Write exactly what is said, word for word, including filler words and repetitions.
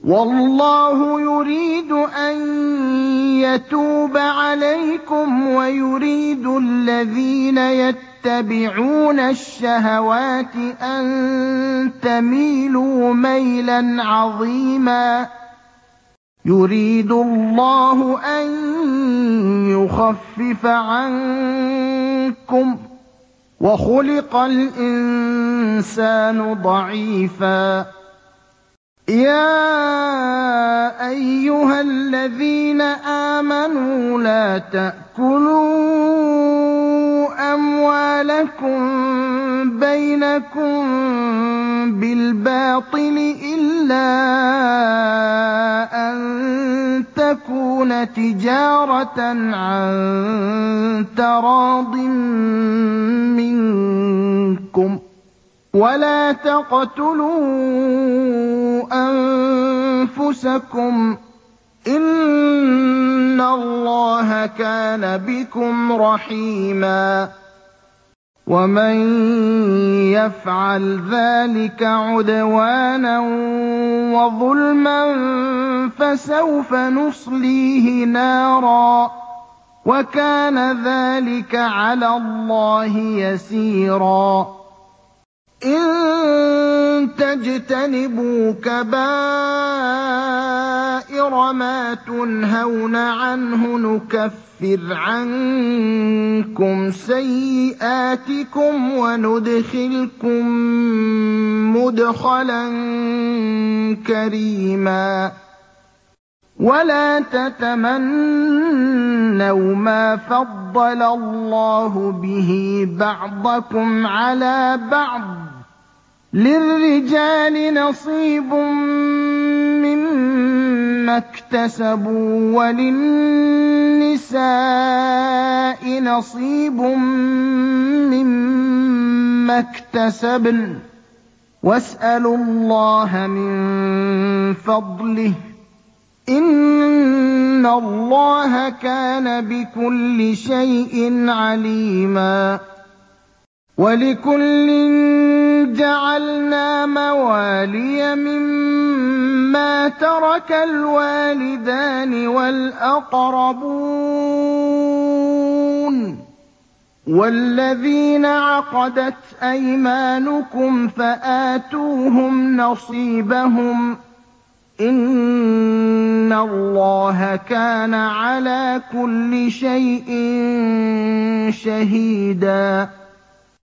وَاللَّهُ يُرِيدُ أَن يَتُوبَ عَلَيْكُمْ وَيُرِيدُ الَّذِينَ يَتَّبِعُونَ الشَّهَوَاتِ أَن تَمِيلُوا مَيْلًا عَظِيمًا يُرِيدُ اللَّهُ أَن يُخَفِّفَ عَنكُمْ ۚ وَخُلِقَ الْإِنسَانُ ضَعِيفًا يَا أَيُّهَا الَّذِينَ آمَنُوا لَا تَأْكُلُوا أَمْوَالَكُم بَيْنَكُم بِالْبَاطِلِ إِلَّا أَن تَكُونَ تِجَارَةً عَن تَرَاضٍ مِّنكُمْ ۚ وَلَا تَقْتُلُوا أَنفُسَكُمْ ۚ إِنَّ اللَّهَ كَانَ بِكُمْ رَحِيمًا وَمَن يَفْعَلْ ذَٰلِكَ عُدْوَانًا وَظُلْمًا فَسَوْفَ نُصْلِيهِ نَارًا ۚ وَكَانَ ذَٰلِكَ عَلَى اللَّهِ يَسِيرًا إِن تَجْتَنِبُوا كَبَائِرَ مَا تُنْهَوْنَ عَنْهُ نُكَفِّرْ عَنكُمْ سَيِّئَاتِكُمْ وَنُدْخِلْكُم مُّدْخَلًا كَرِيمًا وَلَا تَتَمَنَّوْا مَا فَضَّلَ اللَّهُ بِهِ بَعْضَكُمْ عَلَىٰ بَعْضٍ ۚ لِّلرِّجَالِ نَصِيبٌ مِّمَّا اكْتَسَبُوا وَلِلنِّسَاءِ نَصِيبٌ مِّمَّا اكْتَسَبْنَ ۚ وَاسْأَلُوا اللَّهَ مِن فَضْلِهِ ۗ إِنَّ اللَّهَ كَانَ بِكُلِّ شَيْءٍ عَلِيمًا وَلِكُلٍّ جَعَلْنَا مَوَالِيَ مِمَّا تَرَكَ الْوَالِدَانِ وَالْأَقْرَبُونَ ۚ وَالَّذِينَ عَقَدَتْ أَيْمَانُكُمْ فَآتُوهُمْ نَصِيبَهُمْ ۚ إِنَّ اللَّهَ كَانَ عَلَىٰ كُلِّ شَيْءٍ شَهِيدًا